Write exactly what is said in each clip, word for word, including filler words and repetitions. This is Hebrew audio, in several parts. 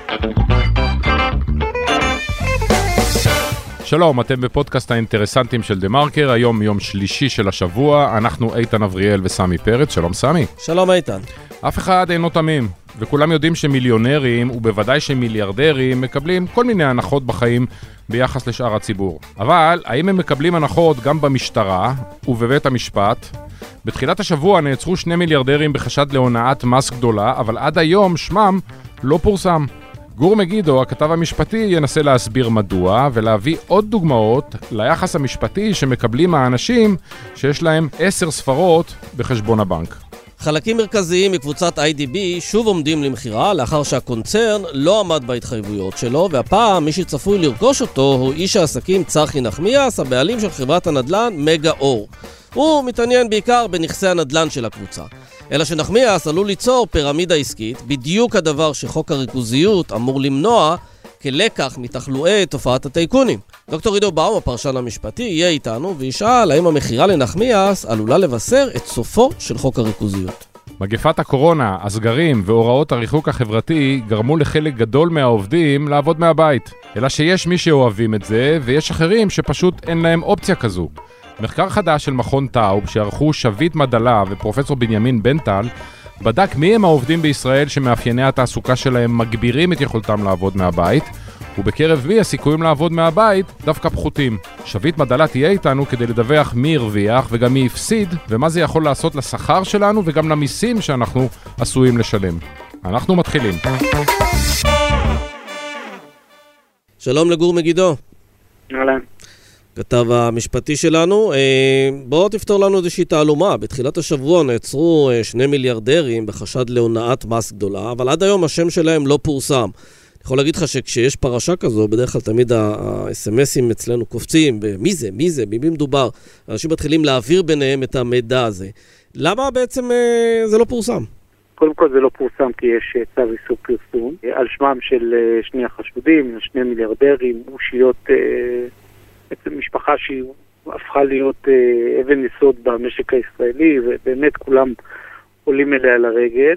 שלום, אתם בפודקאסט האינטרסנטים של דה מרקר, היום יום שלישי של השבוע, אנחנו איתן אבריאל וסמי פרץ. שלום סמי. שלום איתן. אף אחד אינו תמים, וכולם יודעים שמיליונרים ובוודאי שמיליארדרים מקבלים כל מיני הנחות בחיים ביחס לשאר הציבור. אבל האם הם מקבלים הנחות גם במשטרה ובבית המשפט? בתחילת השבוע נעצרו שני מיליארדרים בחשד להונאת מס גדולה, אבל עד היום שמם לא פורסם. גור מגידו, הכתב המשפטי, ינסה להסביר מדוע ולהביא עוד דוגמאות ליחס המשפטי שמקבלים האנשים שיש להם עשר ספרות בחשבון הבנק. חלקים מרכזיים מקבוצת איי די בי שוב עומדים למחירה לאחר שהקונצרן לא עמד בהתחייבויות שלו, והפעם מי שצפוי לרכוש אותו הוא איש העסקים צחי נחמיאס, הבעלים של חברת הנדל"ן מגה אור. הוא מתעניין בעיקר בנכסי הנדל"ן של הקבוצה. אלא שנחמיאס עלול ליצור פירמידה עסקית, בדיוק הדבר שחוק הריכוזיות אמור למנוע כלקח מתחלואי תופעת הטייקונים. דוקטור עידו באום, הפרשן המשפטי, יהיה איתנו וישאל האם המחירה לנחמיאס עלולה לבשר את סופו של חוק הריכוזיות. מגפת הקורונה, הסגרים והוראות הריחוק החברתי גרמו לחלק גדול מהעובדים לעבוד מהבית. אלא שיש מי שאוהבים את זה ויש אחרים שפשוט אין להם אופציה כזו. מחקר חדש של מכון טאוב שערכו שביט מדלה ופרופסור בנימין בנטל בדק מי הם העובדים בישראל שמאפייני התעסוקה שלהם מגבירים את יכולתם לעבוד מהבית, ובקרב מי הסיכויים לעבוד מהבית דווקא פחותים. שביט מדלה תהיה איתנו כדי לדווח מי הרוויח וגם מי הפסיד, ומה זה יכול לעשות לשכר שלנו וגם למיסים שאנחנו עשויים לשלם. אנחנו מתחילים. שלום לגור מגידו. אהלן. כתב המשפטי שלנו, בואו תפתור לנו איזושהי תעלומה. בתחילת השבוע נעצרו שני מיליארדרים בחשד להונאת מס גדולה, אבל עד היום השם שלהם לא פורסם. אני יכול להגיד לך שכשיש פרשה כזו, בדרך כלל תמיד ה-אס אם אסים אצלנו קופצים, מי זה, מי זה, במי מדובר. אנשים מתחילים להעביר ביניהם את המידע הזה. למה בעצם זה לא פורסם? קודם כל זה לא פורסם כי יש צו איסור פרסום. על שמם של שני החשודים, שני מיליארדרים, אושיות... בעצם משפחה שהיא הפכה להיות אה, אבן יסוד במשק הישראלי, ובאמת כולם עולים אליה לרגל.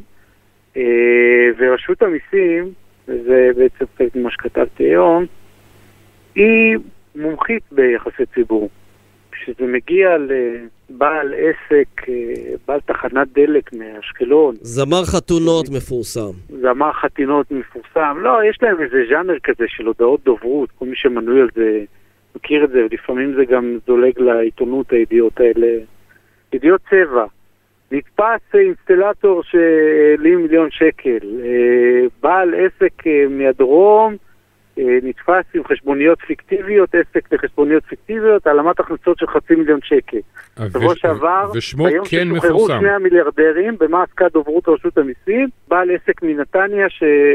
אה, ורשות המיסים, וזה בעצם חלק ממה שכתבתי היום, היא מומחית ביחסי ציבור. כשזה מגיע לבעל עסק, אה, בעל תחנת דלק מאשקלון. זמר חתונות מפורסם. זמר חתונות מפורסם. לא, יש להם איזה ז'אנר כזה של הודעות דוברות, כל מי שמנוי על זה... מכיר את זה, ולפעמים זה גם זולג לעיתונות הידיעות האלה. ידיעות צבע. נתפס אינסטלטור שעלים מיליון שקל. בעל עסק מהדרום נתפס עם חשבוניות פיקטיביות, עסק לחשבוניות פיקטיביות, העלמת הכנסות של חצי מיליון שקל. שבוע שעבר, ושמו היום כן ששוחררו מפורסם. שני המיליארדרים, במה עסקה דוברות רשות המיסים, בעל עסק מנתניה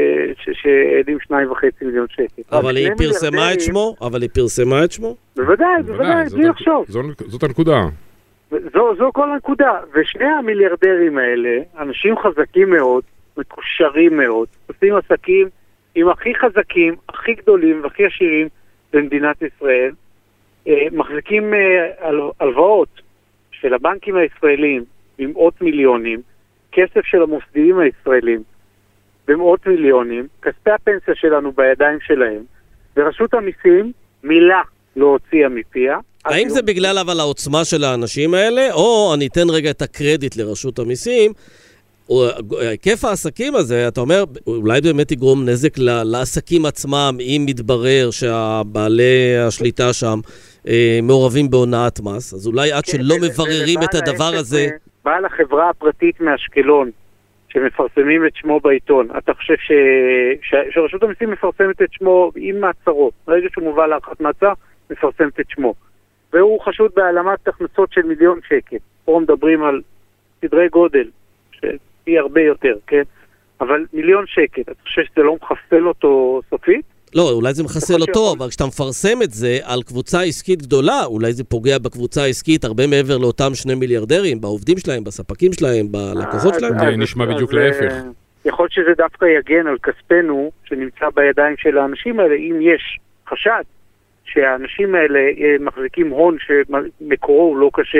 שהעלים שניים וחצי מיליון שקל. אבל היא פרסמה את שמו? אבל היא פרסמה את שמו? בוודאי, בוודאי, בלי לחשוב. זאת הנקודה. זו, זו כל הנקודה. ושני המיליארדרים האלה, אנשים חזקים מאוד, מקושרים מאוד, עושים עסקים עם הכי חזקים, הכי גדולים והכי עשירים במדינת ישראל, מחזיקים הלוואות של הבנקים הישראלים במאות מיליונים, כסף של המוסדיים הישראלים במאות מיליונים, כספי הפנסיה שלנו בידיים שלהם, ורשות המיסים מילה לא הוציאה מפיה. האם זה בגלל אבל העוצמה של האנשים האלה, או אני אתן רגע את הקרדיט לרשות המיסים, היקף העסקים הזה, אתה אומר, אולי באמת יגרום נזק לעסקים עצמם, אם מתברר שהבעלי השליטה שם מעורבים בהונאת מס, אז אולי עד שלא מבררים את הדבר הזה... בעל החברה הפרטית מאשקלון, שמפרסמים את שמו בעיתון, אתה חושב שרשות המיסים מפרסמת את שמו עם מעצרו, ברגע שהוא מובא להארכת מעצר, מפרסמת את שמו. והוא חשוד בהעלמת הכנסות של מיליון שקל. פה מדברים על סדרי גודל, שהיא הרבה יותר, כן? אבל מיליון שקל, אתה חושב שזה לא מחסל אותו סופית? לא, אולי זה מחסל אותו, אבל כשאתה מפרסם את זה על קבוצה עסקית גדולה, אולי זה פוגע בקבוצה העסקית הרבה מעבר לאותם שני מיליארדרים, בעובדים שלהם, בספקים שלהם, בלקוחות שלהם. זה נשמע בדיוק להפך. יכול להיות שזה דווקא יגן על כספנו, שנמצא בידיים של האנשים האלה, אם יש חשד שהאנשים האלה מחזיקים הון שמקורו הוא לא כשר.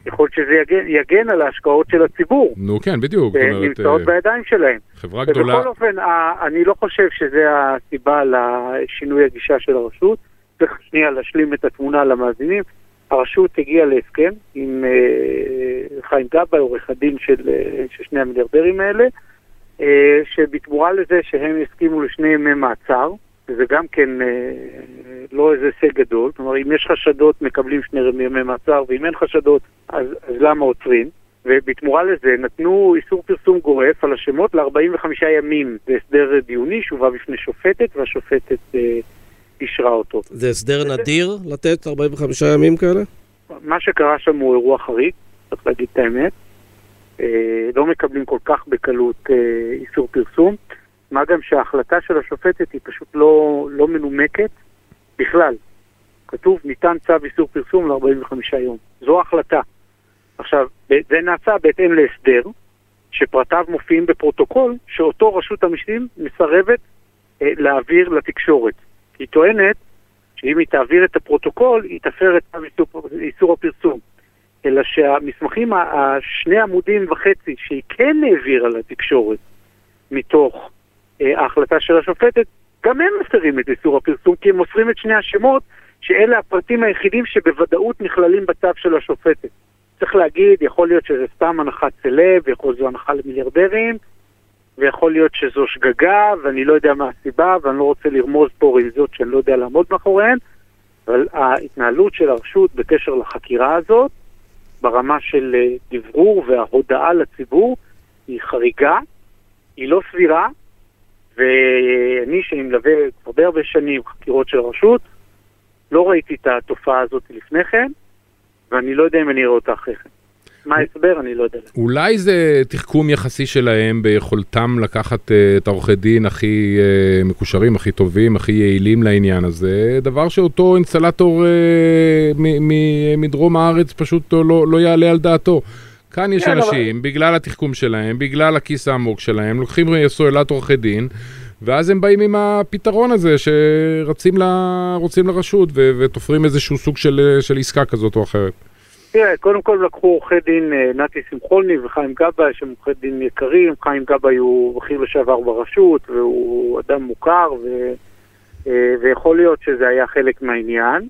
יכול להיות שזה יגן, יגן על ההשקעות של הציבור. נו כן, בדיוק. נמצאות בידיים שלהם. חברה גדולה. ובכל אופן, אני לא חושב שזה הסיבה לשינוי הגישה של הרשות. צריך שנייה להשלים את התמונה למאזינים. הרשות הגיעה להסכם עם חיים גבאי, עורך הדין של שני המיליארדרים האלה, שבתמורה לזה שהם הסכימו לשני ימי מעצר, וזה גם כן לא איזה הישג גדול, כלומר אם יש חשדות מקבלים שני ימי מעצר, ואם אין חשדות אז, אז למה עוצרים? ובתמורה לזה נתנו איסור פרסום גורף על השמות ל-ארבעים וחמישה ימים, זה הסדר דיוני שהובא בפני שופטת, והשופטת אה, אישרה אותו. זה הסדר נדיר לתת ארבעים וחמישה ימים כאלה? מה שקרה שם הוא אירוע חריג, צריך להגיד את האמת. אה, לא מקבלים כל כך בקלות אה, איסור פרסום, מה גם שההחלטה של השופטת היא פשוט לא, לא מנומקת בכלל. כתוב ניתן צו איסור פרסום ל-ארבעים וחמישה יום. זו ההחלטה. עכשיו, זה נעשה בהתאם להסדר, שפרטיו מופיעים בפרוטוקול, שאותו רשות המיסים מסרבת אה, להעביר לתקשורת. היא טוענת שאם היא תעביר את הפרוטוקול, היא תפר את איסור, איסור הפרסום. אלא שהמסמכים, השני עמודים וחצי, שהיא כן העבירה לתקשורת, מתוך אה, ההחלטה של השופטת, גם הם מפרים את איסור הפרסום, כי הם מוסרים את שני השמות, שאלה הפרטים היחידים שבוודאות נכללים בצו של השופטת. צריך להגיד, יכול להיות שזה סתם הנחת סלב, יכול להיות שזו הנחה למיליארדרים, ויכול להיות שזו שגגה, ואני לא יודע מה הסיבה, ואני לא רוצה לרמוז פה רמזות שאני לא יודע לעמוד מאחוריהן, אבל ההתנהלות של הרשות בקשר לחקירה הזאת, ברמה של דברור וההודעה לציבור, היא חריגה, היא לא סבירה, ואני שאני מלווה הרבה הרבה שנים חקירות של הרשות, לא ראיתי את התופעה הזאת לפני כן, ואני לא יודע אם אני אראה אותה אחרי כן. מה ההסבר? אני לא יודע. אולי זה תחכום יחסי שלהם ביכולתם לקחת את העורכי דין הכי מקושרים, הכי טובים, הכי יעילים לעניין הזה, דבר שאותו אינסטלטור מדרום הארץ פשוט לא, לא יעלה על דעתו. כאן יש אנשים, בגלל התחכום שלהם, בגלל הכיס העמוק שלהם, לוקחים סוללת עורכי דין, ואז הם באים עם הפתרון הזה שרצים ל, רוצים לרשות ותופרים איזשהו סוג של, של עסקה כזאת או אחרת. תראה, קודם כל לקחו עורכי דין נתי שמחולני וחיים גבאי, שהם עורכי דין יקרים. חיים גבאי הוא בכיר לשעבר ברשות, והוא אדם מוכר, ו, ויכול להיות שזה היה חלק מהעניין,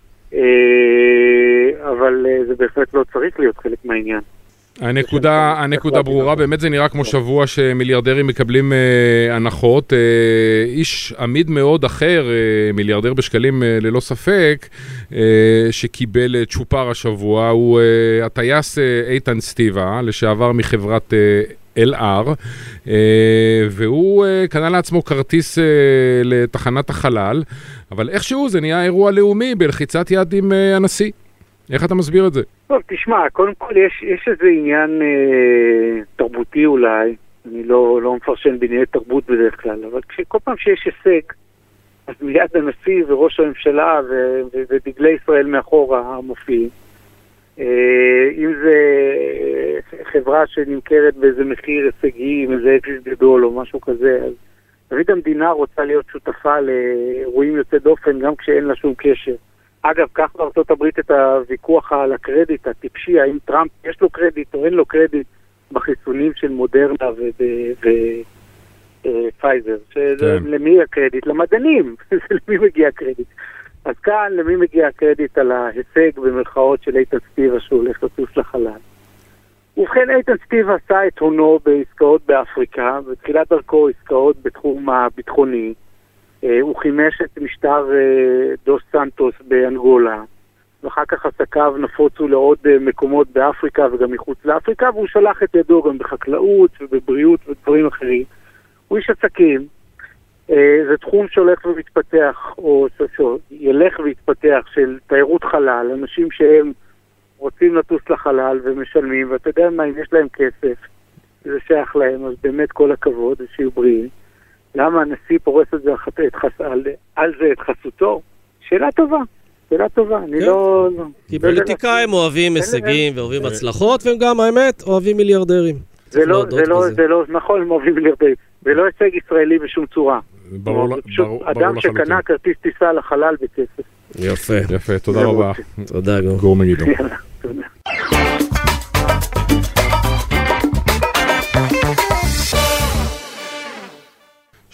אבל זה בהחלט לא צריך להיות חלק מהעניין. הנקודה, הנקודה ברורה, באמת זה נראה כמו שבוע שמיליארדרים מקבלים אה, הנחות. אה, איש עמיד מאוד אחר, אה, מיליארדר בשקלים אה, ללא ספק, אה, שקיבל צ'ופר השבוע, הוא אה, הטייס אה, איתן סטיבה, לשעבר מחברת אה, אל אר, אה, והוא אה, קנה לעצמו כרטיס אה, לתחנת החלל, אבל איכשהו זה נהיה אירוע לאומי בלחיצת יד עם אה, הנשיא. איך אתה מסביר את זה? טוב, תשמע, קודם כל יש, יש איזה עניין אה, תרבותי אולי, אני לא, לא מפרשן בענייני תרבות בדרך כלל, אבל כל פעם שיש הישג, אז מיד הנשיא וראש הממשלה ו, ו, ודגלי ישראל מאחורה מופיעים. אה, אם זה חברה שנמכרת באיזה מחיר הישגי, אם זה אפס גדול או משהו כזה, אז תמיד המדינה רוצה להיות שותפה לאירועים יוצא דופן גם כשאין לה שום קשר. אגב, כך בארצות הברית את הוויכוח על הקרדיט הטיפשי, האם טראמפ יש לו קרדיט או אין לו קרדיט בחיסונים של מודרנה ופייזר. למי הקרדיט? למדענים. למי מגיע הקרדיט? אז כאן למי מגיע הקרדיט על ההישג במרכאות של איתן סטיבה שהולך לטוס לחלל. ובכן, איתן סטיבה עשה את הונו בעסקאות באפריקה, בתחילת דרכו עסקאות בתחום הביטחוני. הוא חימש את משטר דוס סנטוס באנגולה, ואחר כך עסקיו נפוצו לעוד מקומות באפריקה וגם מחוץ לאפריקה, והוא שלח את ידו גם בחקלאות ובבריאות ודברים אחרים. הוא איש עסקים, זה תחום שהולך ומתפתח, או שילך ויתפתח, של תיירות חלל, אנשים שהם רוצים לטוס לחלל ומשלמים, ואתה יודע מה, אם יש להם כסף, זה שייך להם, אז באמת כל הכבוד, שיהיו בריאים. למה הנשיא פורס את זה את חס... על... על זה את חסותו? שאלה טובה, שאלה טובה, אני כן. לא... כי פוליטיקאים אוהבים הישגים ואוהבים הצלחות, והם גם, האמת, אוהבים מיליארדרים. זה לא, זה לא, זה לא, נכון, הם אוהבים מיליארדרים. זה לא הישג ישראלי בשום צורה. ברור, ברור, אדם שקנה כרטיס טיסה לחלל בכסף. יפה. יפה, תודה רבה. תודה, גור. גור מגידו. יאללה, תודה.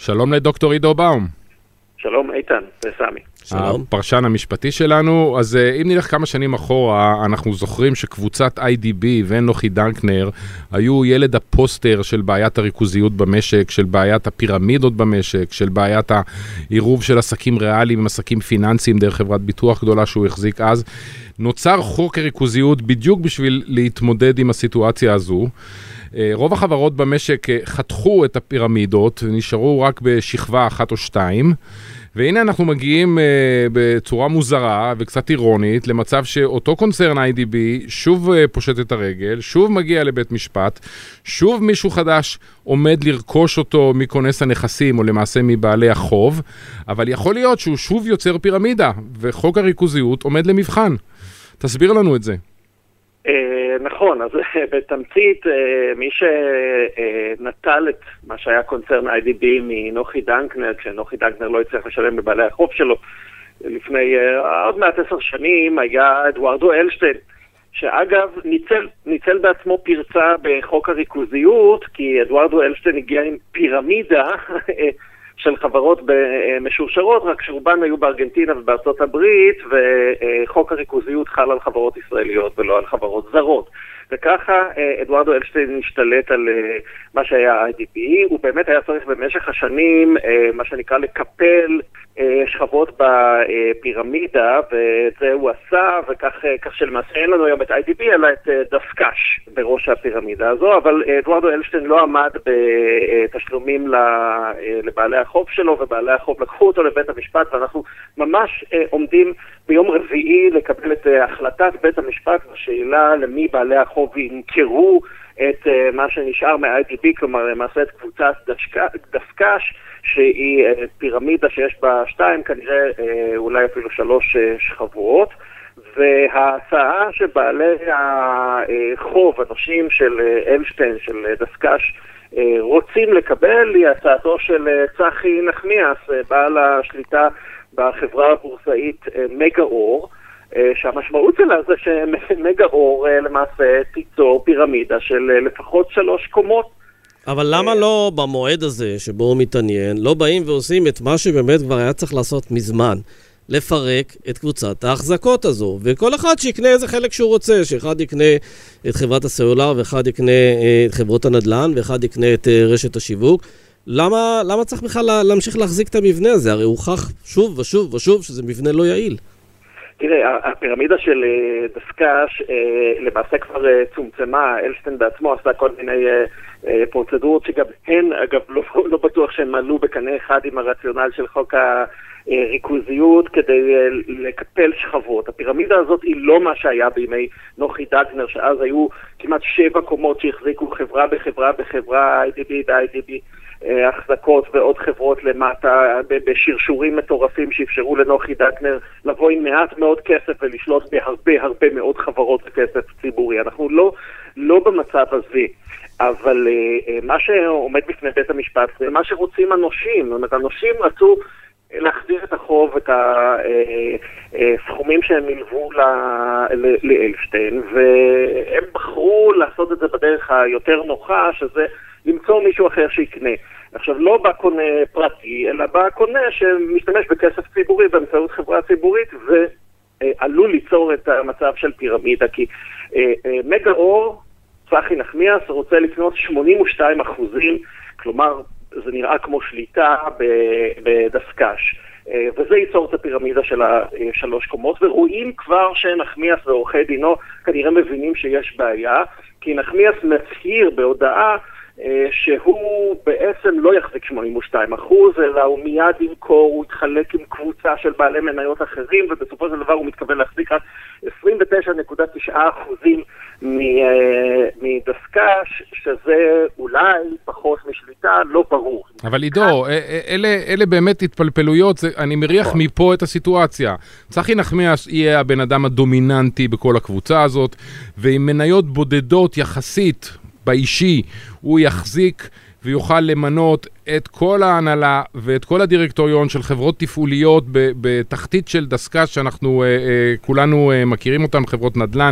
שלום לדוקטור עידו באום. שלום איתן וסמי. שלום. הפרשן המשפטי שלנו. אז אם נלך כמה שנים אחורה, אנחנו זוכרים שקבוצת איי די בי ונוחי דנקנר היו ילד הפוסטר של בעיית הריכוזיות במשק, של בעיית הפירמידות במשק, של בעיית העירוב של עסקים ריאליים עם עסקים פיננסיים דרך חברת ביטוח גדולה שהוא החזיק אז. נוצר חוק הריכוזיות בדיוק בשביל להתמודד עם הסיטואציה הזו. רוב החברות במשק חתכו את הפירמידות, נשארו רק בשכבה אחת או שתיים, והנה אנחנו מגיעים uh, בצורה מוזרה וקצת אירונית למצב שאותו קונצרן איי די בי שוב uh, פושט את הרגל, שוב מגיע לבית משפט, שוב מישהו חדש עומד לרכוש אותו מכונס הנכסים או למעשה מבעלי החוב, אבל יכול להיות שהוא שוב יוצר פירמידה, וחוק הריכוזיות עומד למבחן. תסביר לנו את זה. נכון, אז בתמצית מי שנטל את מה שהיה קונצרן איי די בי מנוחי דנקנר, כשנוחי דנקנר לא הצליח לשלם בבעלי החוב שלו לפני עוד מעט עשר שנים, היה אדוארדו אלשטיין, שאגב ניצל, ניצל בעצמו פרצה בחוק הריכוזיות, כי אדוארדו אלשטיין הגיע עם פירמידה של חברות משורשרות, רק שרובן היו בארגנטינה ובארצות הברית, וחוק הריכוזיות חל על חברות ישראליות ולא על חברות זרות. וככה אדוארדו אלשטיין השתלט על מה שהיה איי די בי, הוא באמת היה צריך במשך השנים, מה שנקרא לקפל שכבות בפירמידה, ואת זה הוא עשה, וכך שלמעשה אין לנו היום את איי די בי, אלא את דסקש בראש הפירמידה הזו, אבל אדוארדו אלשטיין לא עמד בתשלומים לבעלי החוב שלו, ובעלי החוב לקחו אותו לבית המשפט, ואנחנו ממש עומדים ביום רביעי לקבל את החלטת בית המשפט, בשאלה למי בעלי החוב ינקרו את מה שנשאר מה-איי די בי, כלומר למעשה את קבוצת דסקש, שהיא פירמידה שיש בה שתיים, כנראה אולי אפילו שלוש שכבות, וההצעה שבעלי החוב, הנושים של אלשטיין, של דסקש, רוצים לקבל היא הצעתו של צחי נחמיאס, בעל השליטה בחברה הבורסאית מגה אור, שהמשמעות שלה זה שמגה אור למעשה תיצור פירמידה של לפחות שלוש קומות. אבל למה לא במועד הזה שבו הוא מתעניין, לא באים ועושים את מה שבאמת כבר היה צריך לעשות מזמן, לפרק את קבוצת ההחזקות הזו, וכל אחד שיקנה איזה חלק שהוא רוצה, שאחד יקנה את חברת הסלולר, ואחד יקנה את חברות הנדל"ן, ואחד יקנה את רשת השיווק. למה, למה צריך בכלל להמשיך להחזיק את המבנה הזה? הרי הוכח שוב ושוב ושוב שזה מבנה לא יעיל. תראה, הפירמידה של דסקש למעשה כבר צומצמה, אלשטיין בעצמו עשה כל מיני פרוצדורות שגם הן, אגב, לא, לא בטוח שהן מעלו בקנה אחד עם הרציונל של חוק הריכוזיות כדי לקפל שכבות. הפירמידה הזאת היא לא מה שהיה בימי נוחי דנקנר, שאז היו כמעט שבע קומות שהחזיקו חברה בחברה בחברה, איי די בי ב-איי די בי. החזקות ועוד חברות למטה בשרשורים מטורפים שאפשרו לנוחי דנקנר לבוא עם מעט מאוד כסף ולשלוט בהרבה הרבה מאוד חברות וכסף ציבורי. אנחנו לא, לא במצב הזה, אבל uh, מה שעומד בפני בית המשפט זה מה שרוצים הנושים. זאת אומרת, הנושים רצו להחזיר את החוב, את הסכומים שהם מלוו לאלשטיין, והם בחרו לעשות את זה בדרך היותר נוחה, שזה למצוא מישהו אחר שיקנה. עכשיו, לא בא קונה פרטי, אלא בא קונה שמשתמש בכסף ציבורי באמצעות חברה ציבורית, ועלול ליצור את המצב של פירמידה, כי מגה אור, צחי נחמיאס, רוצה לקנות שמונים ושתיים אחוזים, כלומר, זה נראה כמו שליטה בדסקש. וזה ייצור את הפירמידה של השלוש קומות, ורואים כבר שנחמיאס ועורכי דינו כנראה מבינים שיש בעיה, כי נחמיאס מצהיר בהודעה שהוא בעצם לא יחזיק שמונים ושתיים אחוז, אלא הוא מיד ימכור, הוא יתחלק עם קבוצה של בעלי מניות אחרים, ובסופו של דבר הוא מתכוון להחזיק רק עשרים ותשע נקודה תשע אחוזים מדסקש, שזה אולי פחות משליטה, לא ברור. אבל עידו, אלה, אלה באמת התפלפלויות, זה, אני מריח מפה את הסיטואציה. צחי נחמיאס יהיה הבן אדם הדומיננטי בכל הקבוצה הזאת, ועם מניות בודדות יחסית באישי, הוא יחזיק ויוכל למנות את כל ההנהלה ואת כל הדירקטוריון של חברות תפעוליות בתחתית של דסקש, שאנחנו כולנו מכירים אותם, חברות נדל"ן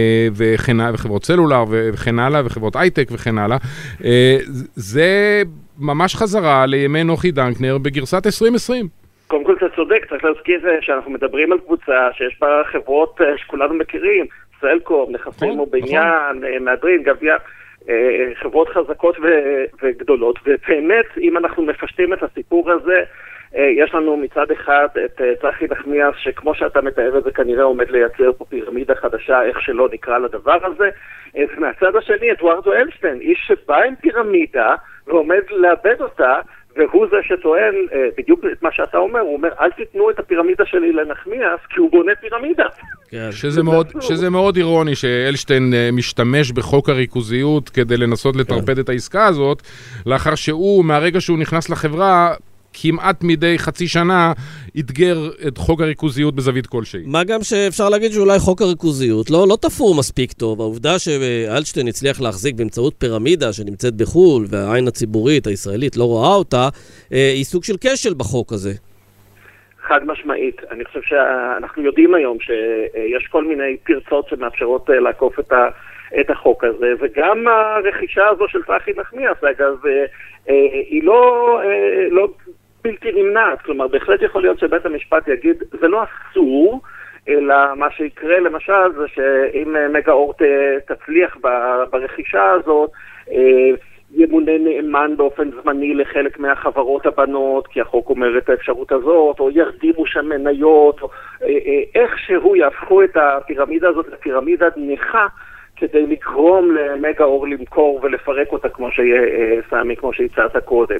וחברות סלולר וכן הלאה, וחברות הייטק וכן הלאה. זה ממש חזרה לימי נוחי דנקנר בגרסת עשרים עשרים. קודם כל אתה צודק, צריך להזכיר שאנחנו מדברים על קבוצה שיש בה חברות שכולנו מכירים, סלקום, נכסים ובניין, מהדרין, גביע, חברות חזקות וגדולות, ובאמת אם אנחנו מפשטים את הסיפור הזה, יש לנו מצד אחד את צחי נחמיאס, שכמו שאתה מתאר את זה כנראה עומד לייצר פה פירמידה חדשה, איך שלא נקרא לדבר הזה, ומהצד השני אדוארדו אלשטיין, איש שבא עם פירמידה ועומד לאבד אותה, והוא זה שטוען בדיוק את מה שאתה אומר, הוא אומר אל תיתנו את הפירמידה שלי לנחמיאס כי הוא בונה פירמידה. שזה מאוד, שזה מאוד אירוני שאלשטיין משתמש בחוק הריכוזיות כדי לנסות לטרפד את העסקה הזאת, לאחר שהוא מהרגע שהוא נכנס לחברה כמעט מדי חצי שנה יתגר את חוק הריכוזיות בזווית כלשהי. מה גם שאפשר להגיד שאולי חוק הריכוזיות לא, לא תפור מספיק טוב. העובדה שאלשטיין הצליח להחזיק באמצעות פירמידה שנמצאת בחול והעין הציבורית הישראלית לא רואה אותה, היא סוג של כשל בחוק הזה. חד משמעית. אני חושב שאנחנו יודעים היום שיש כל מיני פרצות שמאפשרות לעקוף את, ה, את החוק הזה, וגם הרכישה הזו של צחי נחמיאס, אגב, היא לא, לא בלתי נמנעת. כלומר, בהחלט יכול להיות שבית המשפט יגיד, זה לא אסור, אלא מה שיקרה למשל זה שאם מגה אור תצליח ברכישה הזאת, ימונה נאמן באופן זמני לחלק מהחברות הבנות, כי החוק אומר את האפשרות הזאת, או ירדימו שם מניות, או איכשהו יהפכו את הפירמידה הזאת לפירמידה נכה, כדי לגרום למגה אור למכור ולפרק אותה כמו שיהיה סמי, כמו שהצעת קודם.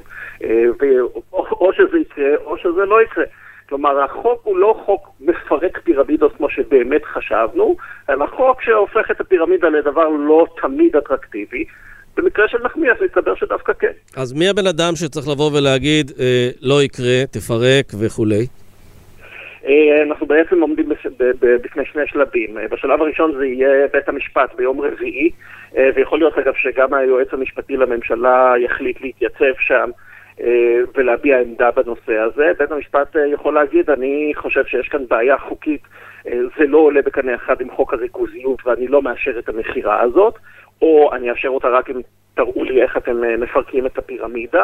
או שזה יקרה, או שזה לא יקרה. כלומר, החוק הוא לא חוק מפרק פירמידות כמו שבאמת חשבנו, אלא חוק שהופך את הפירמידה לדבר לא תמיד אטרקטיבי. במקרה של נחמיאס מתקבר שדווקא כן. אז מי הבן אדם שצריך לבוא ולהגיד, אה, לא יקרה, תפרק וכולי? אנחנו בעצם עומדים בפני שני שלבים. בשלב הראשון זה יהיה בית המשפט ביום רביעי, ויכול להיות אגב שגם היועץ המשפטי לממשלה יחליט להתייצב שם ולהביע עמדה בנושא הזה. בית המשפט יכול להגיד, אני חושב שיש כאן בעיה חוקית, זה לא עולה בקנה אחד עם חוק הריכוזיות ואני לא מאשר את המחירה הזאת, או אני אאשר אותה רק אם תראו לי איך אתם מפרקים את הפירמידה.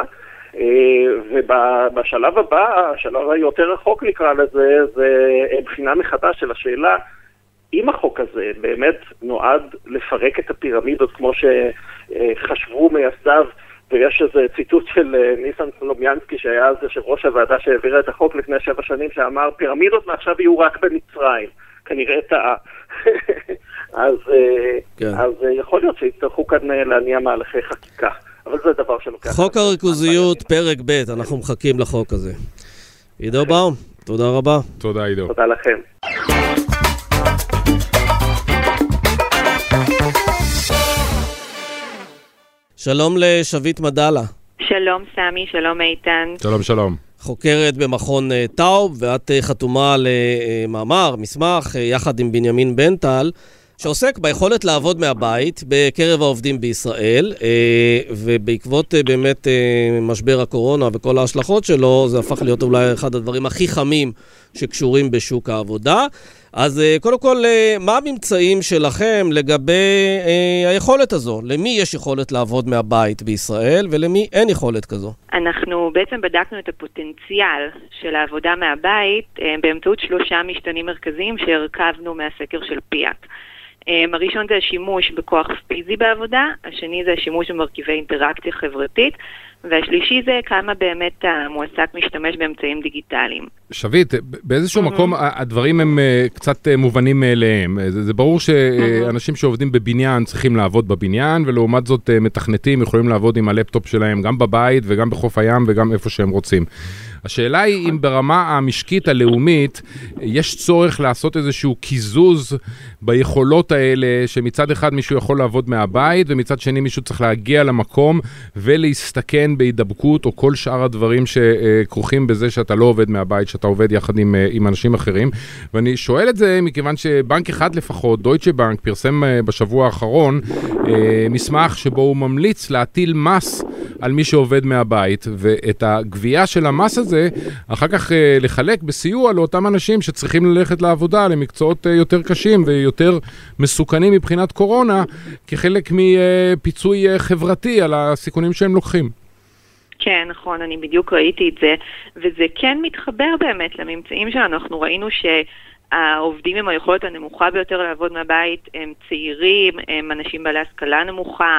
ובשלב הבא, השלב היותר רחוק נקרא לזה, זה בחינה מחדש של השאלה, אם החוק הזה באמת נועד לפרק את הפירמידות כמו שחשבו מייסדיו, ויש איזה ציטוט של ניסן סלומיאנסקי שהיה אז יושב ראש הוועדה שהעבירה את החוק לפני שבע שנים, שאמר פירמידות מעכשיו יהיו רק במצרים, כנראה טעה. אז, כן. אז יכול להיות שיצטרכו כאן להניע מהלכי חקיקה. אבל זה דבר שלוקח. חוק הריכוזיות, פרק ב', אנחנו מחכים לחוק הזה. עידו באום, תודה רבה. תודה עידו. תודה לכם. שלום לשבית מדלה. שלום סמי, שלום איתן. שלום שלום. חוקרת במכון טאוב, ואת חתומה על מאמר, מסמך, יחד עם בנימין בנטל, שעוסק ביכולת לעבוד מהבית בקרב העובדים בישראל, ובעקבות באמת משבר הקורונה וכל ההשלכות שלו, זה הפך להיות אולי אחד הדברים הכי חמים שקשורים בשוק העבודה. אז קודם כל, מה הממצאים שלכם לגבי היכולת הזו? למי יש יכולת לעבוד מהבית בישראל ולמי אין יכולת כזו? אנחנו בעצם בדקנו את הפוטנציאל של העבודה מהבית באמצעות שלושה משתנים מרכזיים שהרכבנו מהסקר של פיאק. הראשון זה השימוש בכוח פיזי בעבודה, השני זה השימוש במרכיבי אינטראקציה חברתית, והשלישי זה כמה באמת המועסק משתמש באמצעים דיגיטליים. שביט, באיזשהו mm-hmm. מקום הדברים הם קצת מובנים מאליהם. זה, זה ברור שאנשים mm-hmm. שעובדים בבניין צריכים לעבוד בבניין, ולעומת זאת מתכנתים יכולים לעבוד עם הלפטופ שלהם גם בבית וגם בחוף הים וגם איפה שהם רוצים. השאלה היא אם ברמה המשקית הלאומית יש צורך לעשות איזשהו קיזוז ביכולות האלה, שמצד אחד מישהו יכול לעבוד מהבית, ומצד שני מישהו צריך להגיע למקום ולהסתכן בהידבקות, או כל שאר הדברים שכרוכים בזה שאתה לא עובד מהבית, שאתה עובד יחד עם, עם אנשים אחרים. ואני שואל את זה מכיוון שבנק אחד לפחות, דויטשה בנק, פרסם בשבוע האחרון מסמך שבו הוא ממליץ להטיל מס על מי שעובד מהבית, ואת הגבייה של המס הזה, אחר כך לחלק בסיוע לאותם אנשים שצריכים ללכת לעבודה למקצועות יותר קשים ויותר מסוכנים מבחינת קורונה, כחלק מפיצוי חברתי על הסיכונים שהם לוקחים. כן, נכון, אני בדיוק ראיתי את זה, וזה כן מתחבר באמת לממצאים שלנו. אנחנו ראינו שהעובדים עם היכולת הנמוכה ביותר לעבוד מהבית הם צעירים, הם אנשים בעלי השכלה נמוכה,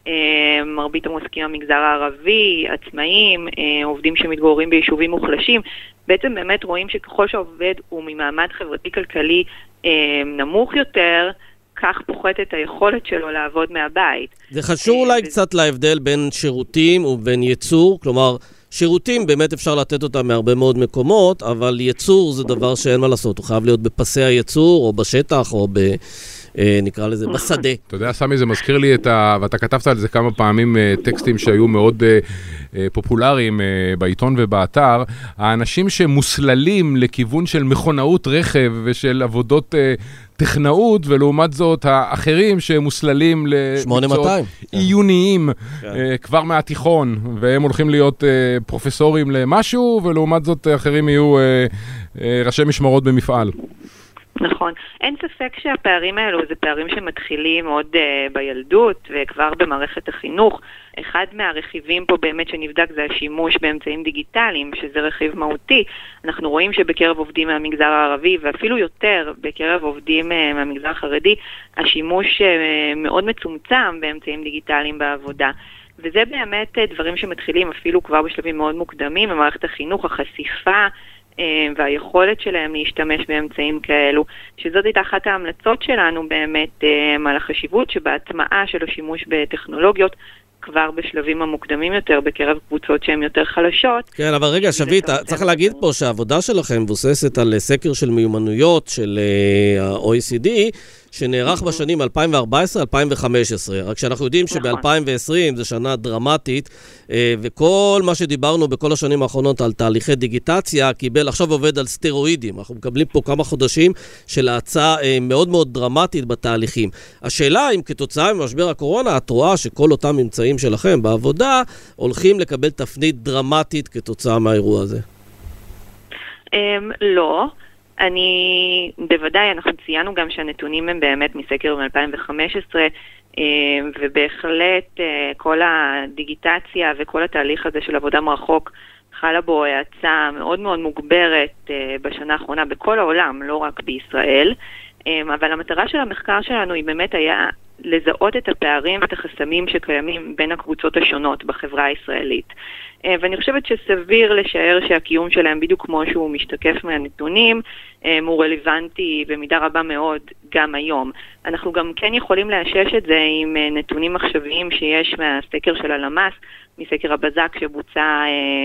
מרבית המועסקים במגזר הערבי, עצמאים, עובדים שמתגוררים ביישובים מוחלשים. בעצם באמת רואים שככל שהעובד הוא ממעמד חברתי-כלכלי נמוך יותר, כך פוחת את היכולת שלו לעבוד מהבית. זה חשוב אולי קצת להבדל בין שירותים ובין ייצור, כלומר, שירותים באמת אפשר לתת אותם מהרבה מאוד מקומות, אבל ייצור זה דבר שאין מה לעשות, הוא חייב להיות בפסי הייצור, או בשטח, או ב... נקרא לזה, בשדה. אתה יודע, סמי, זה מזכיר לי את ה... ואתה כתבת על זה כמה פעמים טקסטים שהיו מאוד פופולריים בעיתון ובאתר, האנשים שמוסללים לכיוון של מכונאות רכב ושל עבודות טכנאות, ולעומת זאת האחרים שמוסללים למקצועות עיוניים כבר מהתיכון, והם הולכים להיות פרופסורים למשהו, ולעומת זאת אחרים יהיו ראשי משמרות במפעל. נכון. אין ספק שהפערים האלו זה פערים שמתחילים עוד uh, בילדות וכבר במערכת החינוך. אחד מהרכיבים פה באמת שנבדק זה השימוש באמצעים דיגיטליים, שזה רכיב מהותי. אנחנו רואים שבקרב עובדים מהמגזר הערבי, ואפילו יותר בקרב עובדים uh, מהמגזר החרדי, השימוש uh, מאוד מצומצם באמצעים דיגיטליים בעבודה. וזה באמת uh, דברים שמתחילים אפילו כבר בשלבים מאוד מוקדמים במערכת החינוך, החשיפה, והיכולת שלהם להשתמש באמצעים כאלו, שזאת הייתה אחת ההמלצות שלנו באמת על החשיבות שבהטמעה של השימוש בטכנולוגיות כבר בשלבים המוקדמים יותר בקרב קבוצות שהן יותר חלשות. כן, אבל רגע, שביט, צריך להגיד פה שהעבודה שלכם מבוססת על סקר של מיומנויות של ה-או אי סי די, שנערך בשנים אלפיים וארבע עשרה עד אלפיים וחמש עשרה. רק שאנחנו יודעים שב-אלפיים ועשרים זו שנה דרמטית, וכל מה שדיברנו בכל השנים האחרונות על תהליכי דיגיטציה, קיבל עכשיו עובד על סטרואידים. אנחנו מקבלים פה כמה חודשים של ההצעה מאוד מאוד דרמטית בתהליכים. השאלה אם כתוצאה ממשבר הקורונה, את רואה שכל אותם ממצאים שלכם בעבודה, הולכים לקבל תפנית דרמטית כתוצאה מהאירוע הזה? לא. אני, בוודאי, אנחנו ציינו גם שהנתונים הם באמת מסקר מ-אלפיים וחמש עשרה, ובהחלט כל הדיגיטציה וכל התהליך הזה של עבודה מרחוק חלה בו האצה מאוד מאוד מוגברת בשנה האחרונה בכל העולם, לא רק בישראל, אבל המטרה של המחקר שלנו היא באמת היה לזהות את הפערים ואת החסמים שקיימים בין הקבוצות השונות בחברה הישראלית. ואני חושבת שסביר לשער שהקיום שלהם בדיוק כמו שהוא משתקף מהנתונים, הוא רלוונטי במידה רבה מאוד גם היום. אנחנו גם כן יכולים לאשש את זה עם נתונים מחשביים שיש מהסקר של הלמ"ס, מסקר הבזק שבוצע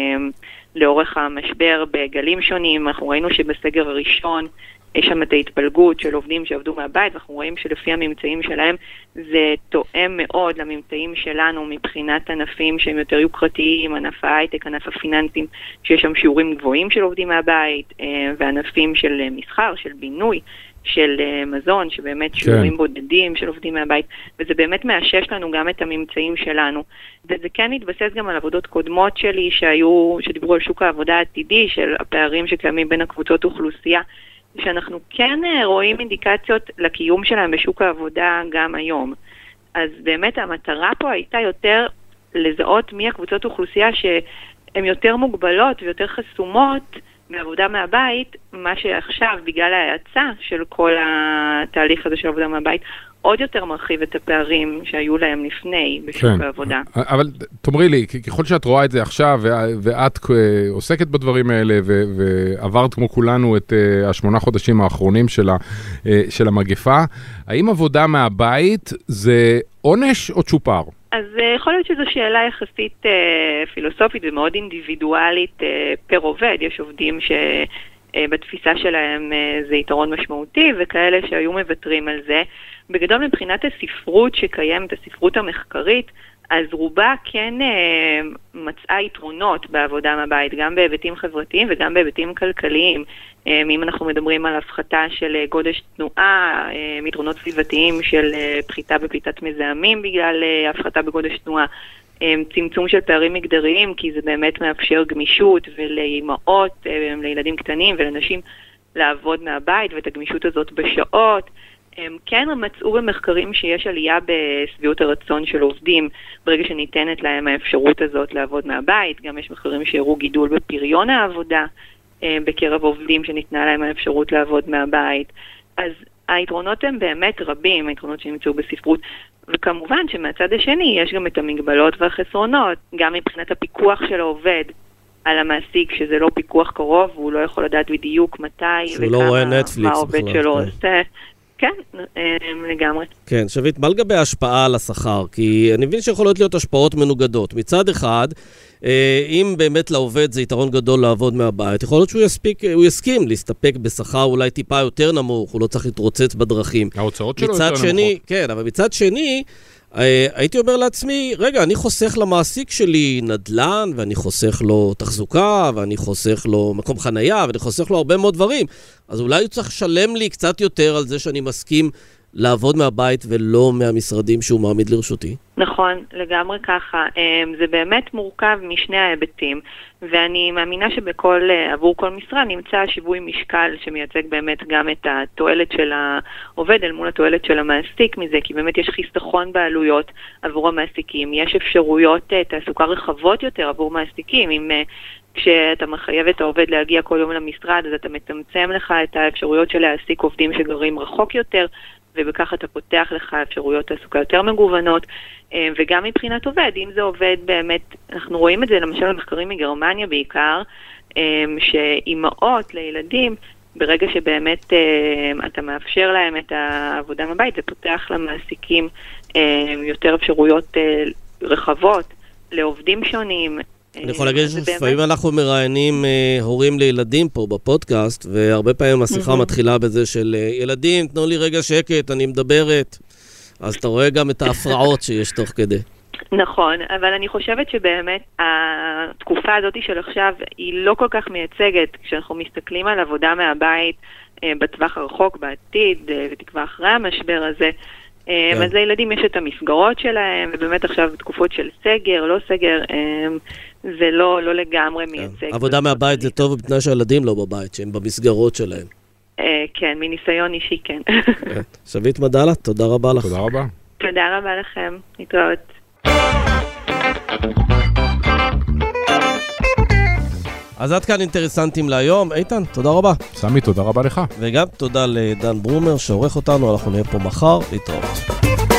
לאורך המשבר בגלים שונים. אנחנו ראינו שבסקר הראשון יש שם את ההתפלגות של עובדים שעבדו מהבית, ואנחנו רואים שלפי הממצאים שלהם זה תואם מאוד לממצאים שלנו מבחינת ענפים שהם יותר יוקרתיים, ענף ההייטק, ענף הפיננסים, שיש שם שיעורים גבוהים של עובדים מהבית, וענפים של מסחר, של בינוי, של מזון, שבאמת שיעורים כן. בודדים של עובדים מהבית, וזה באמת מאשש לנו גם את הממצאים שלנו. וזה כן מתבסס גם על עבודות קודמות שלי שהיו, שדיברו על שוק העבודה העתידי, של הפערים שקיימים בין הקבוצות אוכלוסייה, שאנחנו כן רואים אינדיקציות לקיום שלהם בשוק העבודה גם היום. אז באמת המטרה פה הייתה יותר לזהות מי הקבוצות אוכלוסייה שהן יותר מוגבלות ויותר חסומות מעבודה מהבית, מה שעכשיו בגלל ההאצה של כל התהליך הזה של עבודה מהבית, עוד יותר מרחיב את הפערים שהיו להם לפני בשוק כן. העבודה. אבל תאמרי לי, ככל שאת רואה את זה עכשיו, ואת עוסקת בדברים האלה, ועברת כמו כולנו את השמונה חודשים האחרונים של, ה, של המגפה, האם עבודה מהבית זה עונש או צ'ופר? אז יכול להיות שזו שאלה יחסית אה, פילוסופית ומאוד אינדיבידואלית אה, פר עובד. יש עובדים שבתפיסה שלהם אה, זה יתרון משמעותי, וכאלה שהיו מבטרים על זה. בגדול מבחינת הספרות שקיימת, הספרות המחקרית, אז רובה כן אה, מצאה יתרונות בעבודה מהבית, גם בהיבטים חברתיים וגם בהיבטים כלכליים. אה, אם אנחנו מדברים על הפחתה של אה, גודש תנועה, אה, יתרונות סביבתיים של אה, פחיתה בפליטת מזהמים בגלל אה, הפחתה בגודש תנועה, אה, צמצום של פערים מגדריים, כי זה באמת מאפשר גמישות ולאימהות, אה, לילדים קטנים ולנשים לעבוד מהבית, ואת הגמישות הזאת בשעות, הם כן מצאו במחקרים שיש עלייה בסביעות הרצון של עובדים ברגע שניתנת להם האפשרות הזאת לעבוד מהבית. גם יש מחקרים שהראו גידול בפריון העבודה בקרב עובדים שניתנה להם האפשרות לעבוד מהבית. אז היתרונות הם באמת רבים, היתרונות שנמצאו בספרות, וכמובן שמהצד השני יש גם את המגבלות והחסרונות, גם מבחינת הפיקוח של העובד על המעסיק, שזה לא פיקוח קרוב, והוא לא יכול לדעת בדיוק מתי וכמה מה העובד שלו עושה. כן, לגמרי. כן, שביט, מה לגבי ההשפעה על השכר? כי אני מבין שיכולות להיות השפעות מנוגדות. מצד אחד, אם באמת לעובד זה יתרון גדול לעבוד מהבית, יכול להיות שהוא יספיק, הוא יסכים להסתפק בשכר אולי טיפה יותר נמוך, הוא לא צריך להתרוצץ בדרכים. ההוצאות שלו יותר נמוכות. כן, אבל מצד שני, הייתי אומר לעצמי, רגע, אני חוסך למעסיק שלי נדלן, ואני חוסך לו תחזוקה, ואני חוסך לו מקום חנייה, ואני חוסך לו הרבה מאוד דברים. אז אולי הוא צריך לשלם לי קצת יותר על זה שאני מסכים לעבוד מהבית ולא מהמשרדים שהוא מעמיד לרשותי. נכון, לגמרי ככה. זה באמת מורכב משני ההיבטים, ואני מאמינה שבכל, עבור כל משרה נמצא שיווי משקל שמייצג באמת גם את התועלת של העובד אל מול התועלת של המעסיק מזה, כי באמת יש חיסכון בעלויות עבור המעסיקים, יש אפשרויות תעסוקה רחבות יותר עבור מעסיקים, אם כשאתה מחייב את העובד להגיע כל יום למשרד, אז אתה מצמצם לך את האפשרויות של להעסיק עובדים שגרים רחוק יותר, ובכך אתה פותח לך אפשרויות תעסוקה יותר מגוונות, וגם מבחינת עובד, אם זה עובד באמת, אנחנו רואים את זה למשל במחקרים מגרמניה בעיקר, שאימהות לילדים, ברגע שבאמת אתה מאפשר להם את העבודה מהבית, זה פותח למעסיקים יותר אפשרויות רחבות, לעובדים שונים. אני יכול להגיד שלפעמים אנחנו מראיינים הורים לילדים פה בפודקאסט, והרבה פעמים השיחה מתחילה בזה של ילדים, תנו לי רגע שקט, אני מדברת. אז אתה רואה גם את ההפרעות שיש תוך כדי. נכון, אבל אני חושבת שבאמת התקופה הזאת של עכשיו היא לא כל כך מייצגת, כשאנחנו מסתכלים על עבודה מהבית בטווח הרחוק בעתיד, ותקווה אחרי המשבר הזה, אז לילדים יש את המסגרות שלהם, ובאמת עכשיו תקופות של סגר, לא סגר, זה לא, לא לגמרי מייצג. עבודה מהבית זה טוב בתנאי שהילדים לא בבית, שהם במסגרות שלהם. כן, מניסיון אישי, כן. שביט מדאלה, תודה רבה לך. תודה רבה. תודה רבה לכם, להתראות. אז עד כאן אינטרסנטים להיום. איתן, תודה רבה. סמי, תודה רבה לך. וגם תודה לדן ברומר שעורך אותנו, אנחנו נהיה פה מחר, להתראות.